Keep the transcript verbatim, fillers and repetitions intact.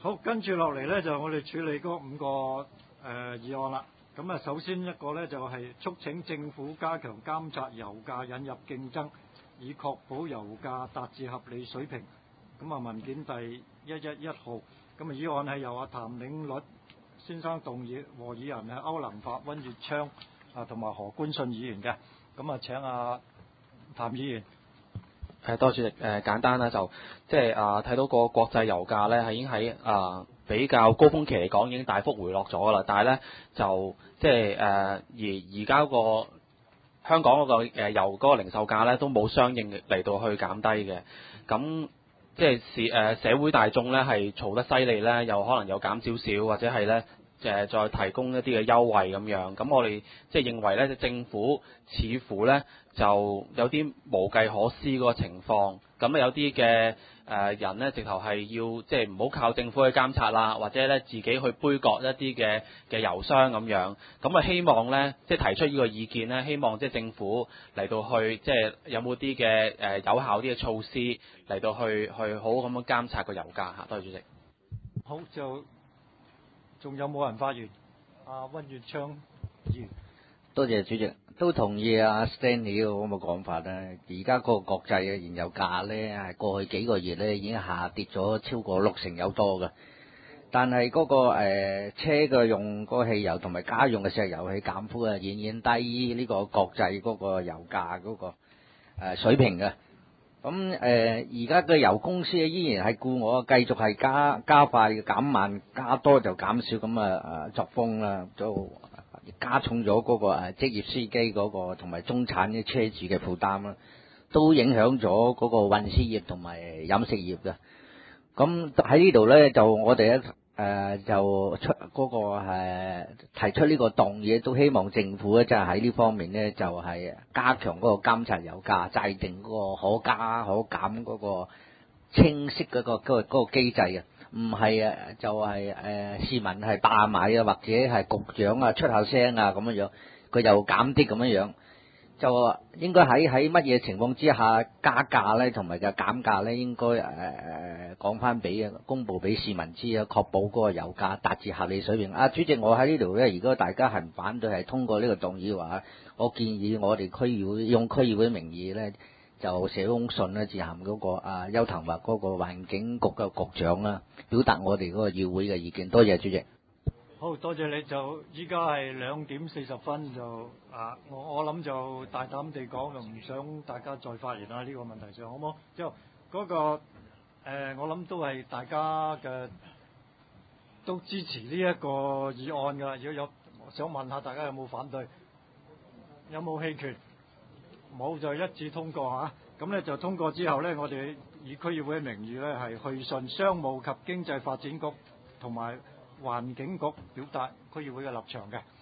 好，跟住落嚟咧就我哋處理嗰五個誒、呃、議案啦。咁啊，首先一個咧就係、是、促請政府加強監察油價引入競爭，以確保油價達至合理水平。咁啊，文件第一一一號。咁啊，議案係由阿譚領律先生動議，和議人係歐能發、溫月昌啊同埋何官信議員嘅。咁啊，請阿譚議員。 誒，多謝主席。誒，簡單啦，就即係啊，睇到個國際油價咧係已經喺啊比較高峰期嚟講已經大幅回落咗啦，但係咧就即係誒而而家個香港嗰個誒油嗰個零售價咧都冇相應嚟到去減低嘅，咁即係市誒社會大眾咧係嘈得犀利咧，又可能有減少少或者係咧誒再提供一啲嘅優惠咁樣，咁我哋即係認為咧政府似乎咧就有啲無計可施嗰個情況，咁啊有啲嘅誒人咧直頭係要即係唔好靠政府去監察啦，或者咧自己去杯葛一啲嘅嘅油商咁樣，咁啊希望咧即係提出呢個意見咧，希望即係政府嚟到去即係有冇啲嘅誒有效啲嘅措施嚟到去去好好咁樣監察個油價嚇。多謝主席。 好，就仲有冇人發言？阿溫月昌議員。 多謝主席，都同意阿 Stanley 咁嘅講法啦。而家個國際嘅燃油價咧，係過去幾個月咧已經下跌咗超過六成有多嘅。但係嗰、那個誒、呃、車嘅用嗰個汽油同埋家用嘅石油氣減幅啊，遠遠低於呢個國際嗰個油價嗰、那個、呃、水平嘅。咁誒而家嘅油公司依然係顧我繼續係加加快減慢，加多就減少咁啊誒作風啦，就加重咗嗰個誒職業司機嗰個同埋中產嘅車主嘅負擔啦，都影響咗嗰個運輸業同埋飲食業嘅。咁喺呢度咧，就我哋咧誒就出嗰個誒提出呢個動議，都希望政府咧即係喺呢方面咧就係加強嗰個監察油價，制定嗰個可加可減嗰個清晰嗰個嗰個嗰個機制嘅，唔係啊就係誒市民係罷買啊，或者係局長啊出下聲啊咁樣樣，佢又減啲咁樣樣。就應該喺喺乜嘢情況之下加價咧，同埋嘅減價咧，應該誒誒講翻俾公佈俾市民知啊，確保嗰個油價達至合理水平。啊，主席，我喺呢度咧，如果大家係唔反對，係通過呢個動議嘅話，我建議我哋區議會用區議會名義咧，就寫封信咧，致函嗰個啊邱騰華嗰個環境局嘅局長啦，表達我哋嗰個議會嘅意見。多謝主席。 好多謝你，就依家係兩點四十分，就啊，我我諗就大膽地講，就唔想大家再發言啦。呢、這個問題上好唔好？之後嗰個誒、呃，我諗都係大家嘅都支持呢一個議案㗎。如果有我想問下大家有冇反對，有冇棄權？冇就一致通過嚇。咁、啊、咧就通過之後咧，我哋以區議會嘅名義咧係去信商務及經濟發展局同埋環境局表達區議會嘅立場嘅。